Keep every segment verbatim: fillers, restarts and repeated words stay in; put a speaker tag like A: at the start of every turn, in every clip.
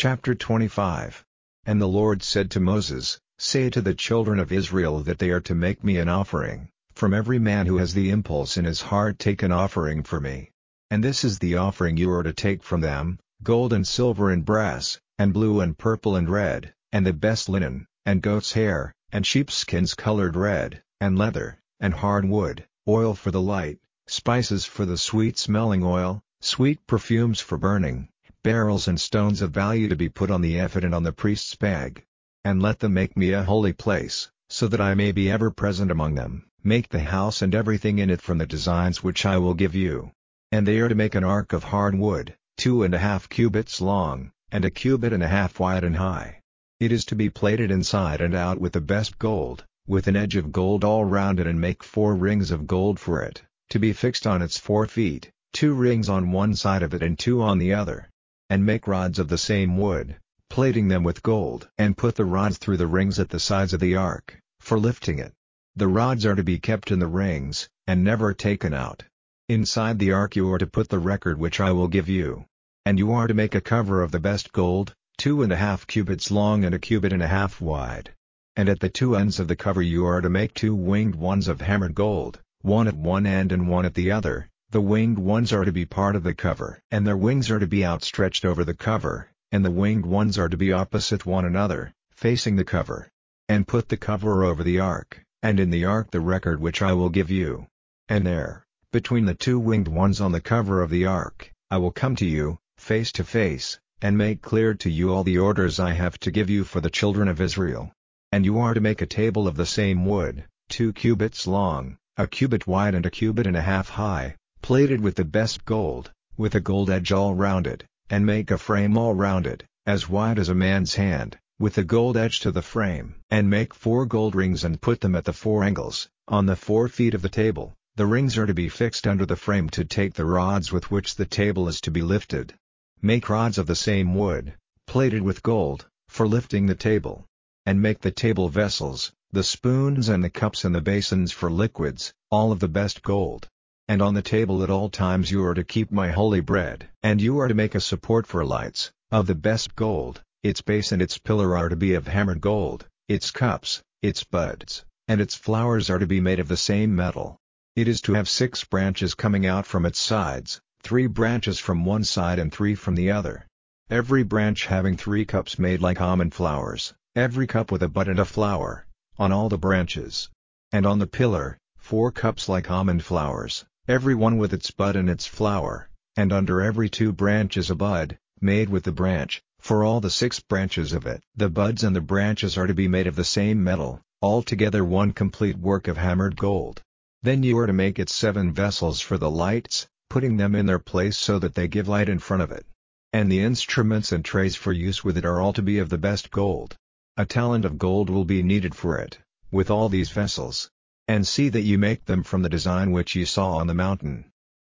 A: Chapter twenty-five. And the Lord said to Moses, Say to the children of Israel that they are to make me an offering. From every man who has the impulse in his heart take an offering for me. And this is the offering you are to take from them: gold and silver and brass, and blue and purple and red, and the best linen, and goat's hair, and sheepskins colored red, and leather, and hard wood, oil for the light, spices for the sweet-smelling oil, sweet perfumes for burning, beryls and stones of value to be put on the ephod and on the priest's bag. And let them make me a holy place, so that I may be ever present among them. Make the house and everything in it from the designs which I will give you. And they are to make an ark of hard wood, two and a half cubits long, and a cubit and a half wide and high. It is to be plated inside and out with the best gold, with an edge of gold all round it, and make four rings of gold for it, to be fixed on its four feet, two rings on one side of it and two on the other. And make rods of the same wood, plating them with gold. And put the rods through the rings at the sides of the ark, for lifting it. The rods are to be kept in the rings, and never taken out. Inside the ark you are to put the record which I will give you. And you are to make a cover of the best gold, two and a half cubits long and a cubit and a half wide. And at the two ends of the cover you are to make two winged ones of hammered gold, one at one end and one at the other. The winged ones are to be part of the cover, and their wings are to be outstretched over the cover, and the winged ones are to be opposite one another, facing the cover. And put the cover over the ark, and in the ark the record which I will give you. And there, between the two winged ones on the cover of the ark, I will come to you, face to face, and make clear to you all the orders I have to give you for the children of Israel. And you are to make a table of the same wood, two cubits long, a cubit wide and a cubit and a half high, plated with the best gold, with a gold edge all round it, and make a frame all round it, as wide as a man's hand, with a gold edge to the frame. And make four gold rings and put them at the four angles, on the four feet of the table. The rings are to be fixed under the frame to take the rods with which the table is to be lifted. Make rods of the same wood, plated with gold, for lifting the table. And make the table vessels, the spoons and the cups and the basins for liquids, all of the best gold. And on the table at all times you are to keep my holy bread. And you are to make a support for lights, of the best gold. Its base and its pillar are to be of hammered gold, its cups, its buds, and its flowers are to be made of the same metal. It is to have six branches coming out from its sides, three branches from one side and three from the other. Every branch having three cups made like almond flowers, every cup with a bud and a flower, on all the branches. And on the pillar, four cups like almond flowers, every one with its bud and its flower, and under every two branches a bud, made with the branch, for all the six branches of it. The buds and the branches are to be made of the same metal, altogether one complete work of hammered gold. Then you are to make it seven vessels for the lights, putting them in their place so that they give light in front of it. And the instruments and trays for use with it are all to be of the best gold. A talent of gold will be needed for it, with all these vessels. And see that you make them from the design which you saw on the mountain.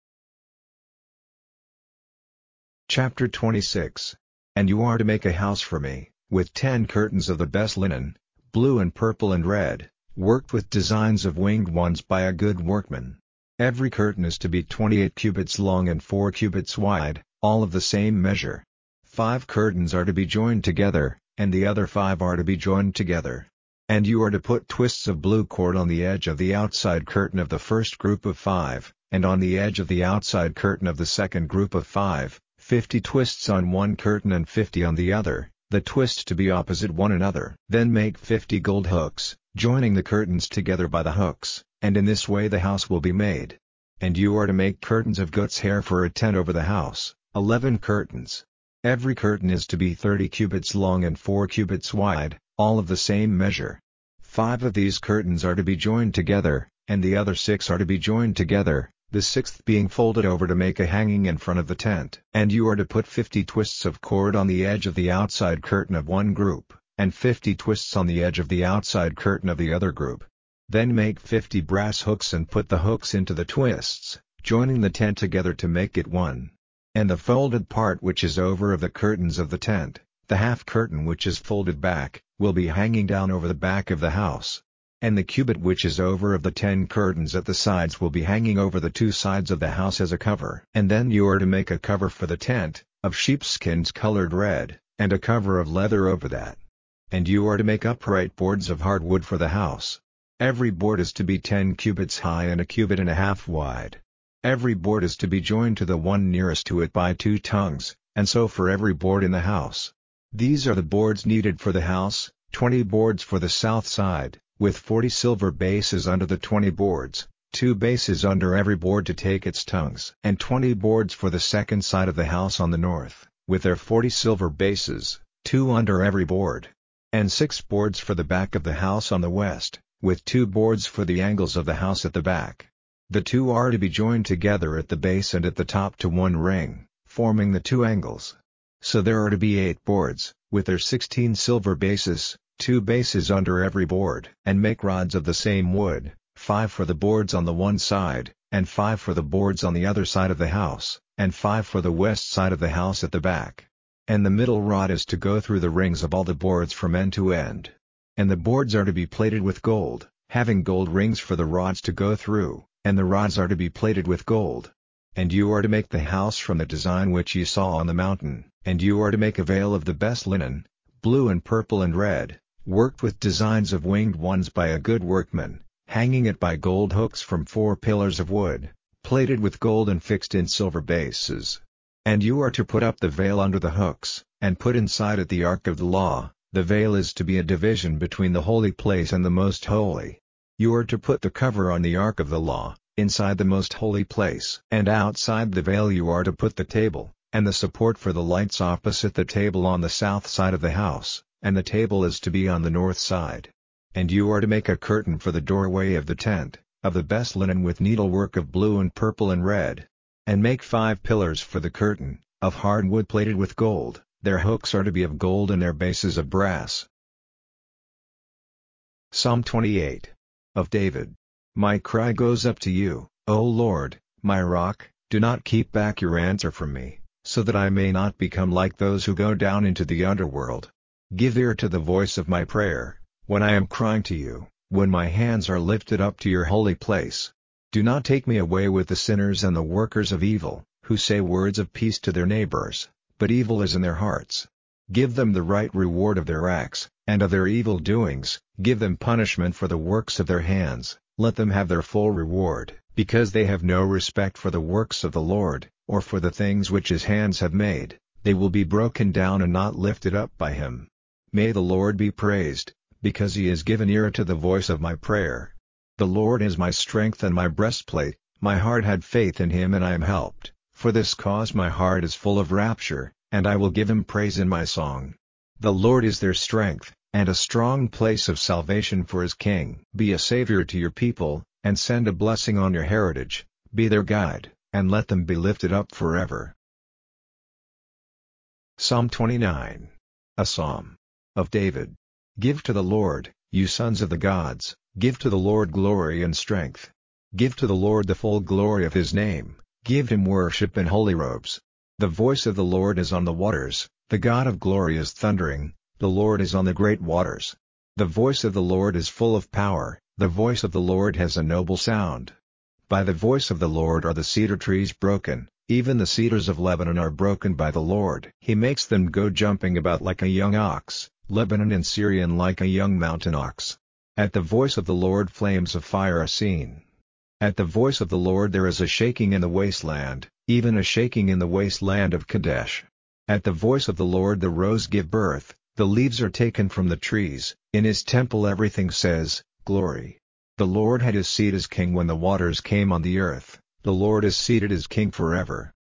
A: Chapter twenty-six. And you are to make a house for me, with ten curtains of the best linen, blue and purple and red, worked with designs of winged ones by a good workman. Every curtain is to be twenty-eight cubits long and four cubits wide, all of the same measure. Five curtains are to be joined together, and the other five are to be joined together. And you are to put twists of blue cord on the edge of the outside curtain of the first group of five, and on the edge of the outside curtain of the second group of five, fifty twists on one curtain and fifty on the other, the twists to be opposite one another. Then make fifty gold hooks, joining the curtains together by the hooks, and in this way the house will be made. And you are to make curtains of goat's hair for a tent over the house, eleven curtains. Every curtain is to be thirty cubits long and four cubits wide, all of the same measure. Five of these curtains are to be joined together, and the other six are to be joined together, the sixth being folded over to make a hanging in front of the tent. And you are to put fifty twists of cord on the edge of the outside curtain of one group, and fifty twists on the edge of the outside curtain of the other group. Then make fifty brass hooks and put the hooks into the twists, joining the tent together to make it one. And the folded part which is over of the curtains of the tent, the half curtain which is folded back, will be hanging down over the back of the house. And the cubit which is over of the ten curtains at the sides will be hanging over the two sides of the house as a cover. And then you are to make a cover for the tent, of sheepskins colored red, and a cover of leather over that. And you are to make upright boards of hard wood for the house. Every board is to be ten cubits high and a cubit and a half wide. Every board is to be joined to the one nearest to it by two tongues, and so for every board in the house. These are the boards needed for the house, twenty boards for the south side, with forty silver bases under the twenty boards, two bases under every board to take its tongues, and twenty boards for the second side of the house on the north, with their forty silver bases, two under every board. And six boards for the back of the house on the west, with two boards for the angles of the house at the back. The two are to be joined together at the base and at the top to one ring, forming the two angles. So there are to be eight boards, with their sixteen silver bases, two bases under every board. And make rods of the same wood, five for the boards on the one side, and five for the boards on the other side of the house, and five for the west side of the house at the back. And the middle rod is to go through the rings of all the boards from end to end. And the boards are to be plated with gold, having gold rings for the rods to go through, and the rods are to be plated with gold. And you are to make the house from the design which you saw on the mountain, and you are to make a veil of the best linen, blue and purple and red, worked with designs of winged ones by a good workman, hanging it by gold hooks from four pillars of wood, plated with gold and fixed in silver bases. And you are to put up the veil under the hooks, and put inside it the ark of the law. The veil is to be a division between the holy place and the most holy. You are to put the cover on the ark of the law, inside the most holy place. And outside the veil you are to put the table, and the support for the lights opposite the table on the south side of the house, and the table is to be on the north side. And you are to make a curtain for the doorway of the tent, of the best linen with needlework of blue and purple and red. And make five pillars for the curtain, of hard wood plated with gold, their hooks are to be of gold and their bases of brass. Psalm twenty-eight. Of David. My cry goes up to you, O Lord, my rock, do not keep back your answer from me, so that I may not become like those who go down into the underworld. Give ear to the voice of my prayer, when I am crying to you, when my hands are lifted up to your holy place. Do not take me away with the sinners and the workers of evil, who say words of peace to their neighbors, but evil is in their hearts. Give them the right reward of their acts, and of their evil doings, give them punishment for the works of their hands, let them have their full reward, because they have no respect for the works of the Lord, or for the things which his hands have made, they will be broken down and not lifted up by him. May the Lord be praised, because he has given ear to the voice of my prayer. The Lord is my strength and my breastplate, my heart had faith in him and I am helped, for this cause my heart is full of rapture, and I will give him praise in my song. The Lord is their strength, and a strong place of salvation for his king. Be a savior to your people, and send a blessing on your heritage, be their guide, and let them be lifted up forever. Psalm twenty-nine. A Psalm. Of David. Give to the Lord, you sons of the gods. Give to the Lord glory and strength. Give to the Lord the full glory of his name, give him worship in holy robes. The voice of the Lord is on the waters, the God of glory is thundering, the Lord is on the great waters. The voice of the Lord is full of power, the voice of the Lord has a noble sound. By the voice of the Lord are the cedar trees broken, even the cedars of Lebanon are broken by the Lord. He makes them go jumping about like a young ox, Lebanon and Syrian like a young mountain ox. At the voice of the Lord flames of fire are seen. At the voice of the Lord there is a shaking in the wasteland, even a shaking in the wasteland of Kadesh. At the voice of the Lord the roes give birth, the leaves are taken from the trees, in his temple everything says, Glory. The Lord had his seat as king when the waters came on the earth, the Lord is seated as king forever.